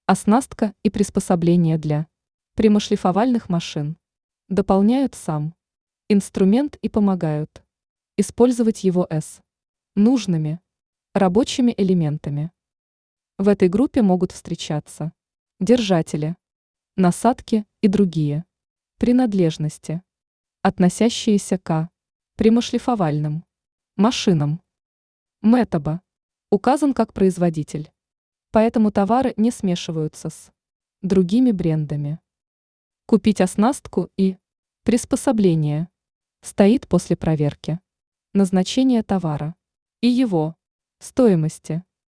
Оснастка и приспособления для прямошлифовальных машин. Дополняют сам инструмент и помогают использовать его с нужными рабочими элементами. В этой группе могут встречаться держатели, насадки и другие принадлежности, относящиеся к прямошлифовальным машинам. Метаба указан как производитель, поэтому товары не смешиваются с другими брендами. Купить оснастку и приспособление стоит после проверки назначения товара и его стоимости.